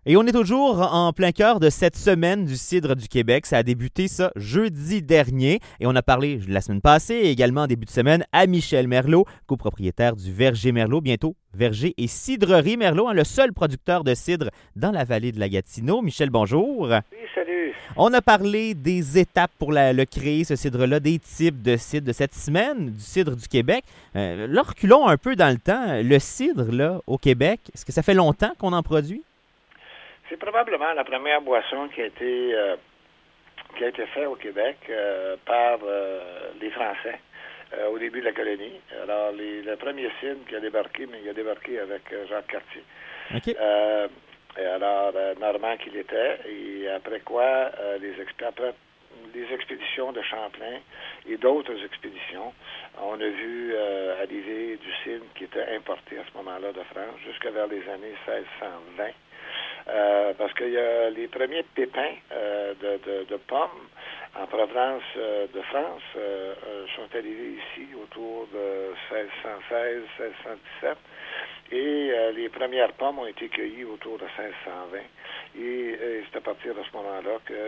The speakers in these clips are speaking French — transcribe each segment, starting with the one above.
Et on est toujours en plein cœur de cette semaine du cidre du Québec. Ça a débuté ça jeudi dernier et on a parlé la semaine passée et également en début de semaine à Michel Merlot, copropriétaire du Verger Merlot, bientôt Verger et Cidrerie Merlot, le seul producteur de cidre dans la vallée de la Gatineau. Michel, bonjour. Oui, salut. On a parlé des étapes pour le créer, ce cidre-là, des types de cidre de cette semaine du cidre du Québec. Là, reculons un peu dans le temps. Le cidre, là, au Québec, est-ce que ça fait longtemps qu'on en produit? C'est probablement la première boisson qui a été faite au Québec par les Français au début de la colonie. Alors, le premier cidre qui a débarqué, mais il a débarqué avec Jacques Cartier. OK. Alors, Normand qu'il était, et après quoi, les expéditions de Champlain et d'autres expéditions, on a vu arriver du cidre qui était importé à ce moment-là de France jusqu'à vers les années 1620. Parce qu'il y a les premiers pépins de pommes en provenance de France sont arrivés ici autour de 1616, 1617 et les premières pommes ont été cueillies autour de 1620 et c'est à partir de ce moment-là que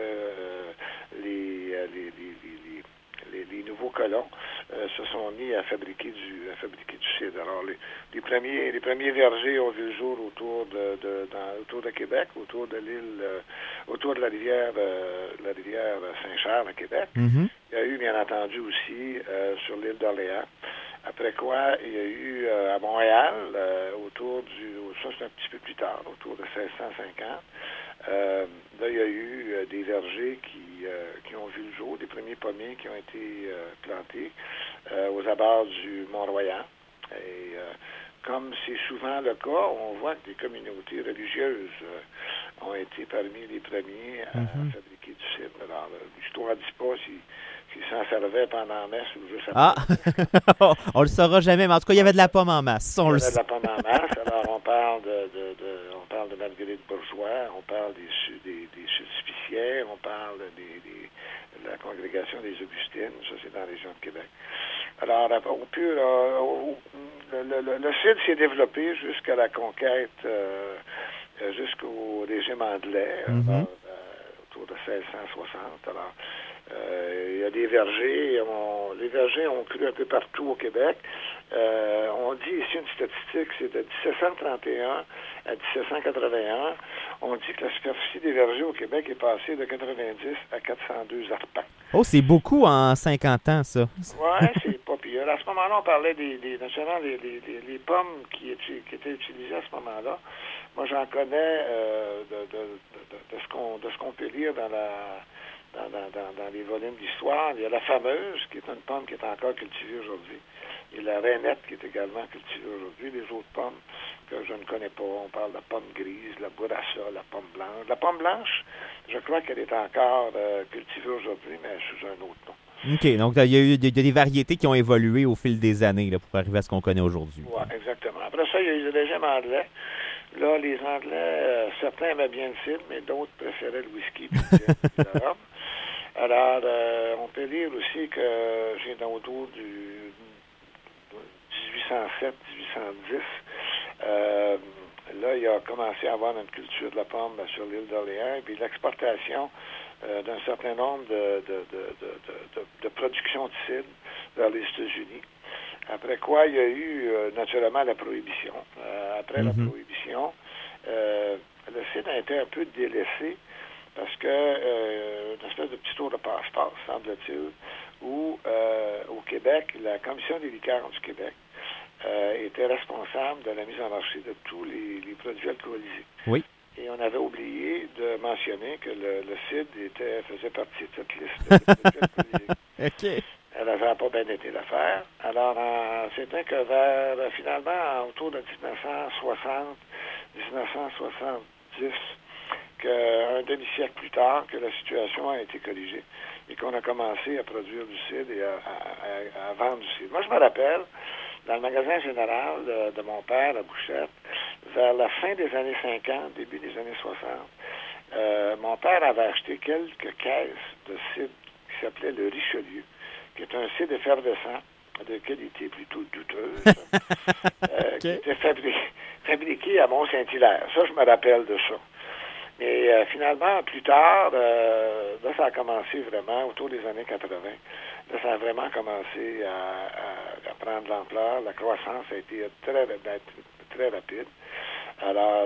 les nouveaux colons se sont mis à fabriquer du cidre. Alors les premiers vergers ont vu le jour autour de Québec, autour de l'île, autour de la rivière Saint-Charles à Québec. Mm-hmm. Il y a eu bien entendu aussi sur l'île d'Orléans. Après quoi, il y a eu à Montréal, ça c'est un petit peu plus tard, autour de 1650. Là, il y a eu des vergers qui ont vu le jour, des premiers pommiers qui ont été plantés aux abords du Mont-Royal. Et comme c'est souvent le cas, on voit que des communautés religieuses ont été parmi les premiers à fabriquer du cidre. Alors, l'histoire ne dit pas s'ils s'en servaient pendant la messe ou juste après. On le saura jamais, mais en tout cas, il y avait de la pomme en masse. Il y avait de la pomme en masse. Alors, on parle de Marguerite Bourgeois, on parle des Sulpiciens, on parle de la congrégation des Augustines, ça c'est dans la région de Québec. Alors, le cidre s'est développé jusqu'à la conquête, jusqu'au régime anglais, autour de 1660. Alors, il y a des vergers, les vergers ont cru un peu partout au Québec. On dit ici une statistique, c'est de 1731 à 1781. On dit que la superficie des vergers au Québec est passée de 90 à 402 arpents. Oh, c'est beaucoup en 50 ans, ça. Oui, c'est pas pire. À ce moment-là, on parlait notamment les pommes qui étaient utilisées à ce moment-là. Moi, j'en connais de ce qu'on peut lire dans les volumes d'histoire. Il y a la fameuse, qui est une pomme qui est encore cultivée aujourd'hui. Et la rainette, qui est également cultivée aujourd'hui. Les autres pommes que je ne connais pas, on parle de la pomme grise, la bourassa, la pomme blanche. La pomme blanche, je crois qu'elle est encore cultivée aujourd'hui, mais sous un autre nom. OK, donc il y a eu des variétés qui ont évolué au fil des années là, pour arriver à ce qu'on connaît aujourd'hui. Oui, exactement. Après ça, il y a eu le régime anglais. Là, les Anglais, certains aimaient bien le cidre, mais d'autres préféraient le whisky et le rhum. Alors, on peut lire aussi que j'ai autour du 1807, 1810, là, il a commencé à avoir une culture de la pomme sur l'île d'Orléans, et puis l'exportation d'un certain nombre de productions de cidre vers les États-Unis. Après quoi, il y a eu naturellement la prohibition. Après la prohibition, le cidre a été un peu délaissé parce que une espèce de petit tour de passe-passe, semble-t-il, où au Québec, la Commission des liqueurs du Québec était responsable de la mise en marché de tous les produits alcoolisés. Oui. Et on avait oublié de mentionner que le cidre faisait partie de cette liste de produits alcoolisés. OK. Elle n'avait pas bien été l'affaire. Alors, c'était que finalement, autour de 1960, 1970, qu'un demi-siècle plus tard, que la situation a été corrigée et qu'on a commencé à produire du cidre et à vendre du cidre. Moi, je me rappelle, dans le magasin général de mon père à Bouchette, vers la fin des années 50, début des années 60, mon père avait acheté quelques caisses de cidre qui s'appelait le Richelieu, qui est un cidre effervescent de qualité plutôt douteuse, qui était fabriqué à Mont-Saint-Hilaire. Ça, je me rappelle de ça. Et finalement, plus tard, là, ça a commencé vraiment autour des années 80. Là, ça a vraiment commencé à prendre de l'ampleur. La croissance a été très rapide. Alors,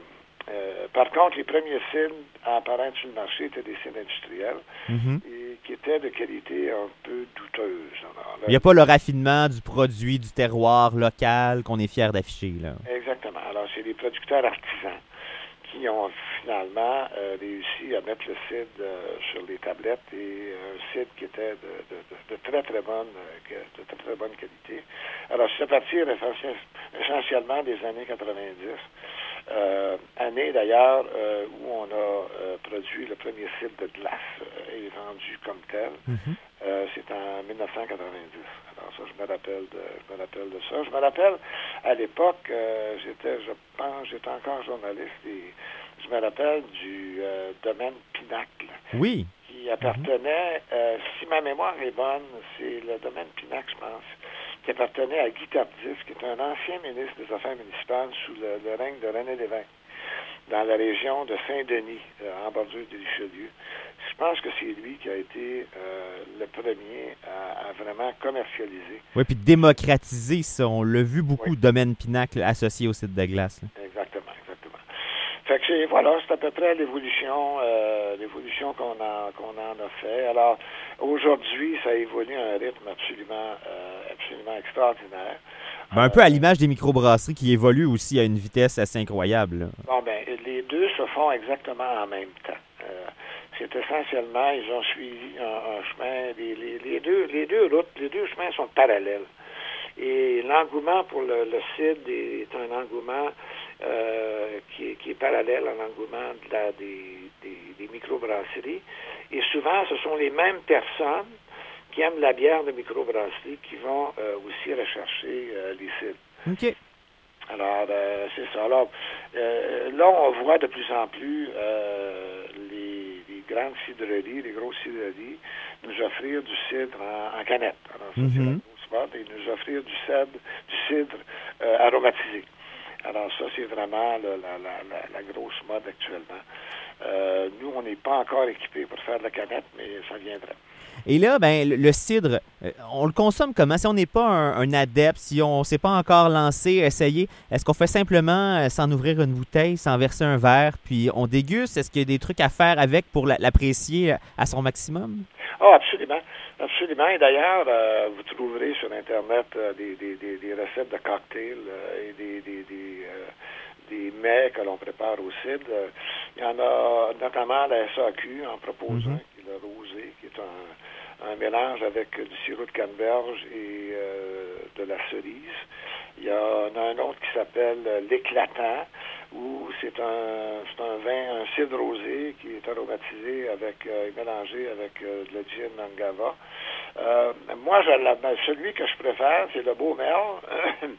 par contre, les premiers cidres à apparaître sur le marché étaient des cidres industriels et qui étaient de qualité un peu douteuse. Alors, là, il n'y a pas le raffinement du produit, du terroir local qu'on est fier d'afficher, là. Exactement. Alors, c'est des producteurs artisans qui ont finalement réussi à mettre le cidre sur les tablettes et un cidre qui était de très très bonne qualité. Alors, c'est à partir essentiellement des années 90, année d'ailleurs où on a produit le premier cidre de glace et vendu comme tel. C'est en 1990. Alors ça, je me rappelle de ça. Je me rappelle, à l'époque, j'étais encore journaliste et je me rappelle du domaine Pinacle. Oui. Qui appartenait, si ma mémoire est bonne, c'est le domaine Pinacle, je pense, qui appartenait à Guy Tardif, qui est un ancien ministre des Affaires municipales sous le règne de René Lévesque, dans la région de Saint-Denis, en bordure de Richelieu. Je pense que c'est lui qui a été le premier à vraiment commercialiser. Oui, puis démocratiser ça. On l'a vu beaucoup, domaine Pinacle associé au cidre de glace. Là. Exactement. Fait que voilà, c'est à peu près l'évolution qu'on en a fait. Alors, aujourd'hui, ça évolue à un rythme absolument extraordinaire. Un peu à l'image des microbrasseries qui évoluent aussi à une vitesse assez incroyable. Là. Bon, ben, les deux se font exactement en même temps. C'est essentiellement, ils ont suivi un chemin, les deux chemins sont parallèles. Et l'engouement pour le cidre est un engouement qui est parallèle à l'engouement des microbrasseries. Et souvent, ce sont les mêmes personnes qui aiment la bière de microbrasserie qui vont aussi rechercher les cidres. OK. Alors, c'est ça. Alors, là, on voit de plus en plus les grandes cidreries, les grosses cidreries, nous offrir du cidre en canette. Alors, ça, c'est la grosse mode, et nous offrir du cidre aromatisé. Alors, ça, c'est vraiment la grosse mode actuellement. Nous, on n'est pas encore équipés pour faire de la canette, mais ça viendra. Et là, ben, le cidre, on le consomme comment? Si on n'est pas un adepte, si on ne s'est pas encore lancé, essayé, est-ce qu'on fait simplement s'en ouvrir une bouteille, s'en verser un verre, puis on déguste? Est-ce qu'il y a des trucs à faire avec pour l'apprécier à son maximum? Ah, absolument. Absolument. Et d'ailleurs, vous trouverez sur Internet des recettes de cocktails et des mets que l'on prépare au cidre. Il y en a notamment la SAQ en proposant, qui est le rosé, qui est un mélange avec du sirop de canneberge et de la cerise. Il y en a un autre qui s'appelle l'éclatant, où c'est un vin, un cidre rosé qui est aromatisé mélangé avec de la gin Angava. Moi, celui que je préfère, c'est le Beau Merle,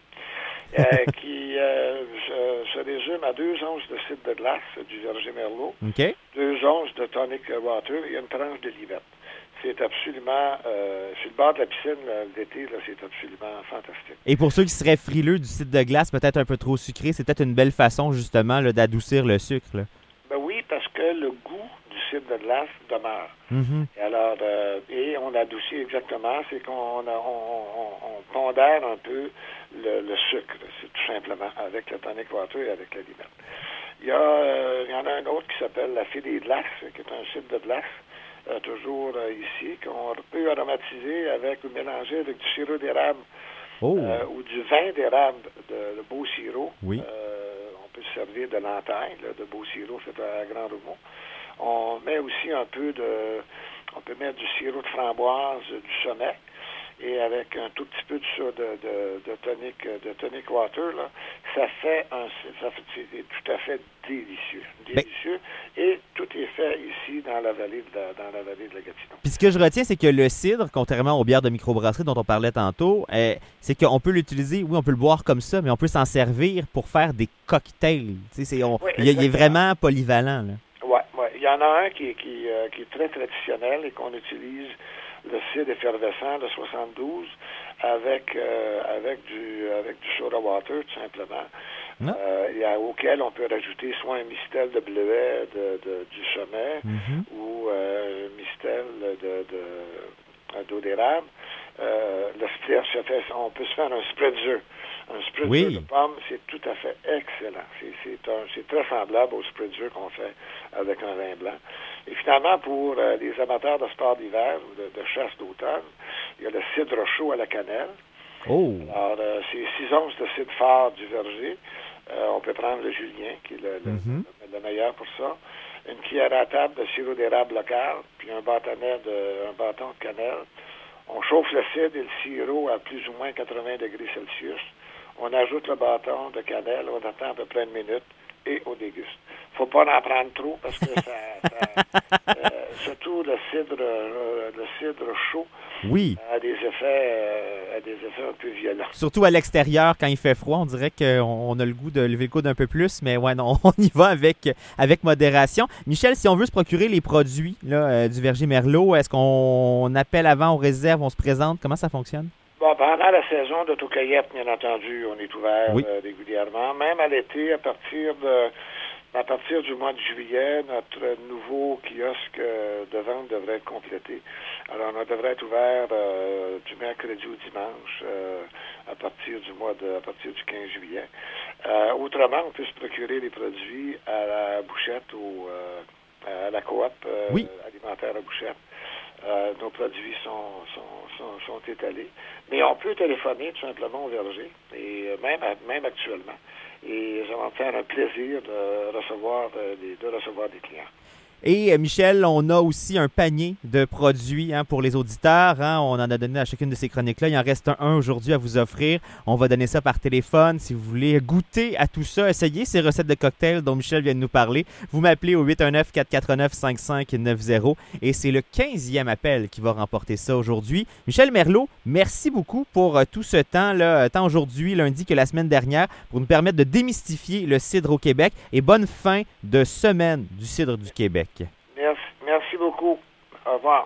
qui se résume à 2 onces de cidre de glace du Verger Merlot, 2 onces de tonic water et une tranche de livette. C'est absolument, sur le bord de la piscine l'été, c'est absolument fantastique. Et pour ceux qui seraient frileux du cidre de glace, peut-être un peu trop sucré, c'est peut-être une belle façon justement là, d'adoucir le sucre. Là. Ben oui, parce que le goût du cidre de glace demeure. Et alors, et on adoucit exactement, c'est qu'on pondère un peu le sucre, c'est tout simplement, avec le tonic water et avec la limette. Il y en a un autre qui s'appelle la Fée des glaces, qui est un cidre de glace. Toujours ici, qu'on peut aromatiser ou mélanger avec du sirop d'érable ou du vin d'érable de beau sirop. Oui. On peut se servir de l'entaille, de beau sirop fait à Grand Rougemont. On met aussi on peut mettre du sirop de framboise, du sommet, et avec un tout petit peu de tonic water, là, c'est tout à fait délicieux. Et tout est fait ici dans la vallée de la Gatineau. Puis ce que je retiens, c'est que le cidre, contrairement aux bières de microbrasserie dont on parlait tantôt, c'est qu'on peut l'utiliser, oui, on peut le boire comme ça, mais on peut s'en servir pour faire des cocktails. Il est vraiment polyvalent. Là. Oui. Il y en a un qui est très traditionnel et qu'on utilise le cidre effervescent de 72 avec du soda water, tout simplement. Auquel on peut rajouter soit un mistel de bleuet du sommet ou un mistel d'eau d'érable. Le spritz on peut se faire un spritzer. Un spritzer de pomme, c'est tout à fait excellent. C'est très semblable au spritzer qu'on fait avec un vin blanc. Et finalement, pour les amateurs de sport d'hiver ou de chasse d'automne, il y a le cidre chaud à la cannelle. Oh. Alors, c'est 6 onces de cidre fort du verger. On peut prendre le Julien, qui est le meilleur pour ça. Une cuillère à table de sirop d'érable local, puis un bâton de cannelle. On chauffe le cidre et le sirop à plus ou moins 80 degrés Celsius. On ajoute le bâton de cannelle, on attend à peu près une minute et on déguste. Faut pas en prendre trop parce que surtout le cidre chaud a des effets un peu violents. Surtout à l'extérieur, quand il fait froid, on dirait qu'on a le goût de lever le coude un peu plus, mais ouais, non, on y va avec modération. Michel, si on veut se procurer les produits là, du Verger Merlot, est-ce qu'on appelle avant, on réserve, on se présente? Comment ça fonctionne? Bon, pendant la saison d'autocueillette, bien entendu, on est ouvert régulièrement. Même à l'été, à partir du mois de juillet, notre nouveau kiosque de vente devrait être complété. Alors, on devrait être ouvert du mercredi au dimanche à partir du 15 juillet. Autrement, on peut se procurer les produits à la bouchette ou à la coop alimentaire à bouchette. Nos produits sont étalés. Mais on peut téléphoner tout simplement au verger, et même actuellement. Et ça va me faire un plaisir de recevoir des clients. Et Michel, on a aussi un panier de produits pour les auditeurs. On en a donné à chacune de ces chroniques-là. Il en reste un aujourd'hui à vous offrir. On va donner ça par téléphone. Si vous voulez goûter à tout ça, essayez ces recettes de cocktails dont Michel vient de nous parler. Vous m'appelez au 819-449-5590 et c'est le 15e appel qui va remporter ça aujourd'hui. Michel Merlot, merci beaucoup pour tout ce temps-là, tant aujourd'hui, lundi que la semaine dernière, pour nous permettre de démystifier le cidre au Québec. Et bonne fin de semaine du cidre du Québec. Merci beaucoup. Au revoir.